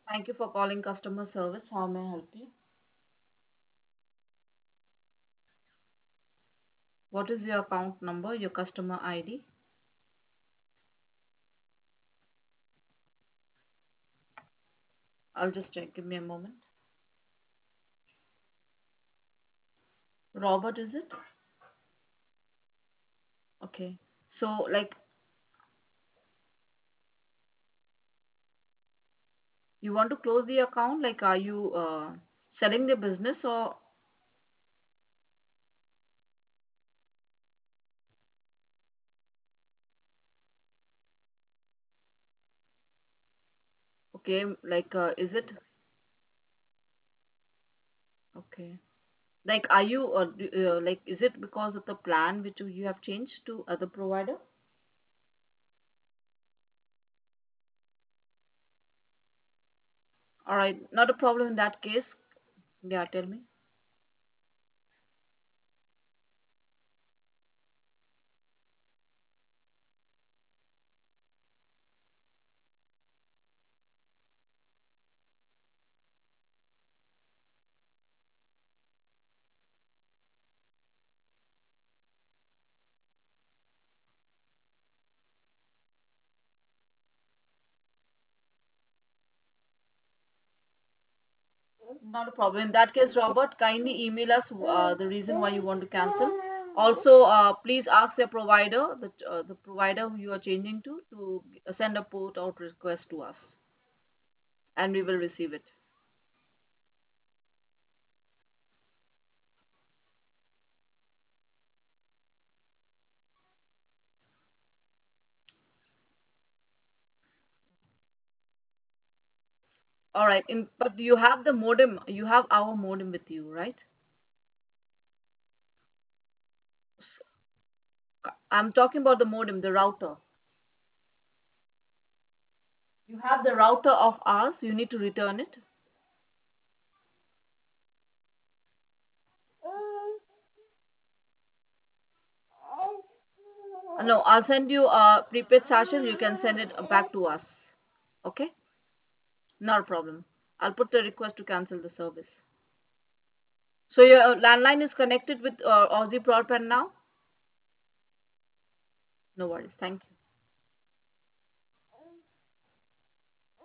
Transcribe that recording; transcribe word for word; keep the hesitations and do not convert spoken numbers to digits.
Thank you for calling customer service. How may I help you? What is your account number, your customer I D? I'll just check. Give me a moment. Robert, is it? Okay. So, like, you want to close the account? Like, are you uh, selling the business or okay? Like, uh, is it okay? Like, are you uh, d- uh, like, is it because of the plan which you have changed to other provider? All right, not a problem in that case. Yeah, tell me. Not a problem. In that case, Robert, kindly email us uh, the reason why you want to cancel. Also, uh, please ask your provider, the, uh, the provider who you are changing to, to send a port out request to us, and we will receive it. All right. In, but you have the modem. You have our modem with you, right? S- I'm talking about the modem, the router. You have the router of ours. You need to return it. Uh, No, I'll send you a prepaid sachet. You can send it back to us. Okay? Not a problem. I'll put the request to cancel the service. So your uh, landline is connected with uh, Aussie Broadband now? No worries. Thank you.